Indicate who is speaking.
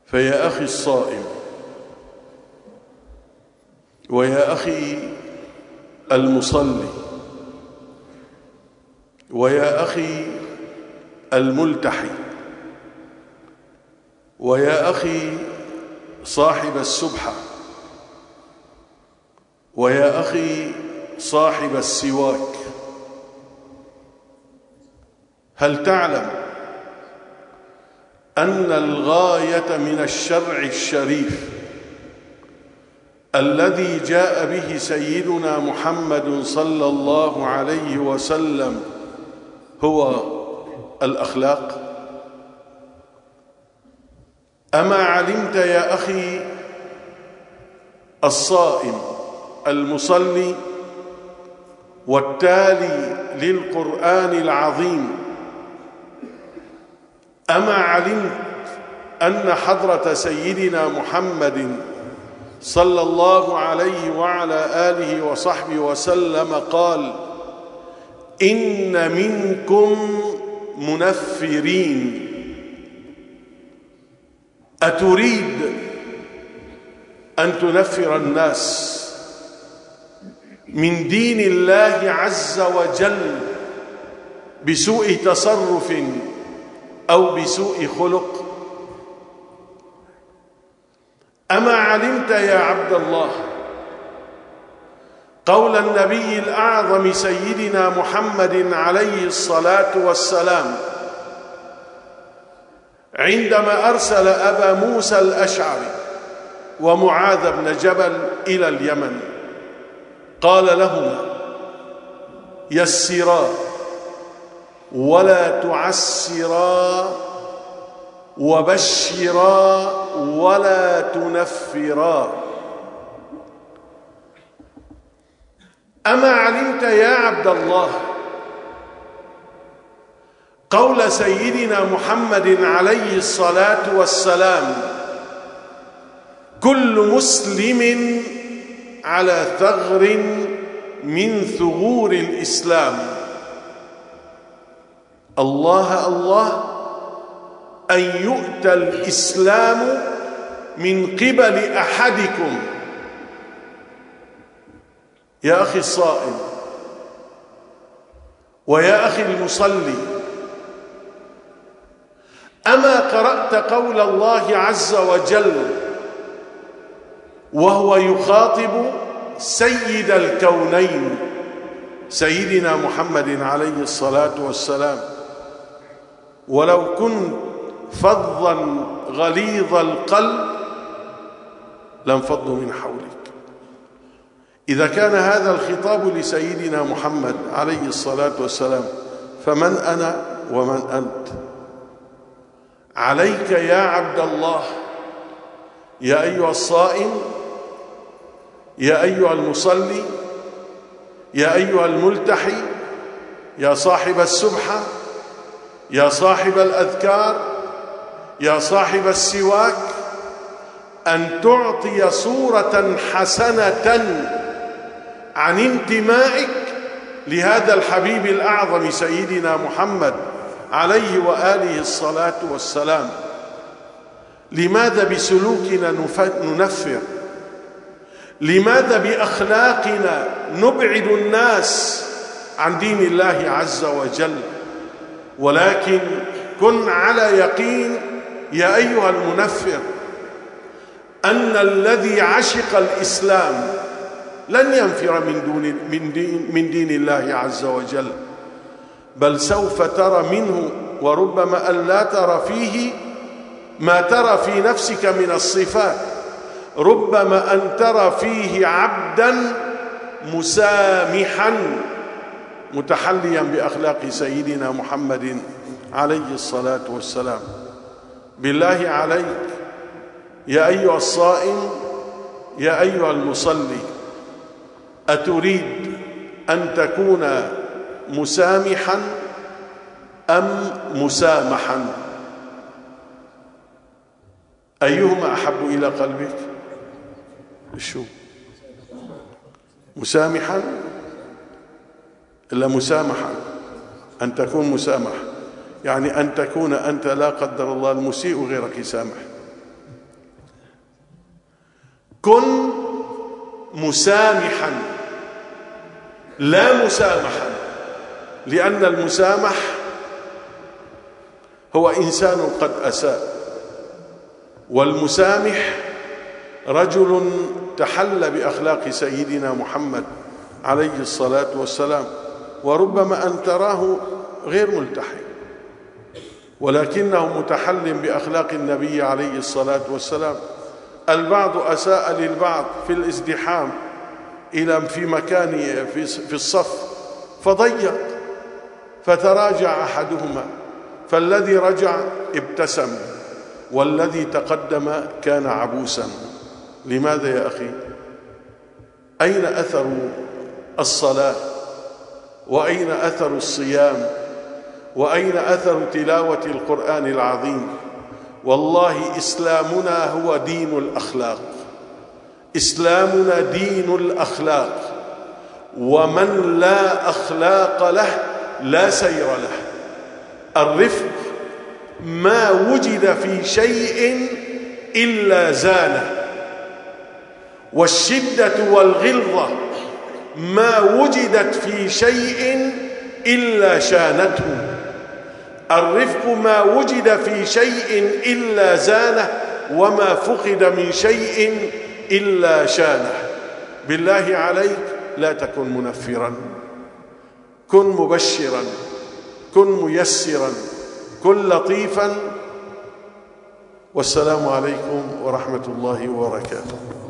Speaker 1: فيا أخي الصائم، ويا أخي المصلي، ويا أخي الملتحي، ويا أخي صاحب السبحة، ويا أخي صاحب السواك، هل تعلم أن الغاية من الشرع الشريف الذي جاء به سيدنا محمد صلى الله عليه وسلم هو الأخلاق؟ أما علمت يا أخي الصائم المصلي والتالي للقرآن العظيم، أما علمت أن حضرة سيدنا محمد صلى الله عليه وعلى آله وصحبه وسلم قال: إن منكم منفرين. أتريد أن تنفر الناس من دين الله عز وجل بسوء تصرف أو بسوء خلق؟ أما علمت يا عبد الله قول النبي الأعظم سيدنا محمد عليه الصلاة والسلام عندما أرسل أبا موسى الأشعري ومعاذ بن جبل إلى اليمن، قال لهما: يسرا ولا تعسرا، وبشرا ولا تنفرا. أما علمت يا عبد الله قول سيدنا محمد عليه الصلاة والسلام: كل مسلم على ثغر من ثغور الإسلام. الله الله أن يؤتى الإسلام من قبل أحدكم. يا أخي الصائم، ويا أخي المصلي، أما قرأت قول الله عز وجل وهو يخاطب سيد الكونين سيدنا محمد عليه الصلاة والسلام: ولو كنت فظا غليظ القلب لانفضوا من حولك. إذا كان هذا الخطاب لسيدنا محمد عليه الصلاة والسلام، فمن أنا ومن أنت؟ عليك يا عبد الله، يا أيها الصائم، يا أيها المصلي، يا أيها الملتحي، يا صاحب السبحة، يا صاحب الأذكار، يا صاحب السواك، أن تعطي صورة حسنة عن انتمائك لهذا الحبيب الأعظم سيدنا محمد عليه وآله الصلاة والسلام. لماذا بسلوكنا ننفر؟ لماذا بأخلاقنا نبعد الناس عن دين الله عز وجل؟ ولكن كن على يقين يا أيها المنفر أن الذي عشق الإسلام لن ينفر من دين الله عز وجل، بل سوف ترى منه، وربما أن لا ترى فيه ما ترى في نفسك من الصفات، ربما أن ترى فيه عبدا مسامحا متحليا بأخلاق سيدنا محمد عليه الصلاة والسلام. بالله عليك يا أيها الصائم، يا أيها المصلي، أتريد أن تكون مسامحا أم مسامحا؟ أيهما أحب إلى قلبك؟ شو مسامحا إلا مسامحا؟ أن تكون مسامح يعني أن تكون أنت لا قدر الله المسيء غيرك يسامح، كن مسامحا لا مسامحا، لأن المسامح هو إنسان قد أساء، والمسامح رجل تحلى بأخلاق سيدنا محمد عليه الصلاة والسلام. وربما أن تراه غير ملتحي ولكنه متحل بأخلاق النبي عليه الصلاة والسلام. البعض أساء للبعض في الازدحام في مكان في الصف فضيق، فتراجع أحدهما، فالذي رجع ابتسم والذي تقدم كان عبوسا. لماذا يا أخي؟ أين أثر الصلاة؟ وأين أثر الصيام؟ وأين أثر تلاوة القرآن العظيم؟ والله إسلامنا هو دين الأخلاق، إسلامنا دين الأخلاق، ومن لا أخلاق له لا سير له. الرفق ما وجد في شيء إلا زانه، والشدة والغلظة ما وجدت في شيء إلا شانته. الرفق ما وجد في شيء إلا زانه، وما فقد من شيء إلا شانه. بالله عليك لا تكن منفرا، كن مبشرا، كن ميسرا، كن لطيفا. والسلام عليكم ورحمة الله وبركاته.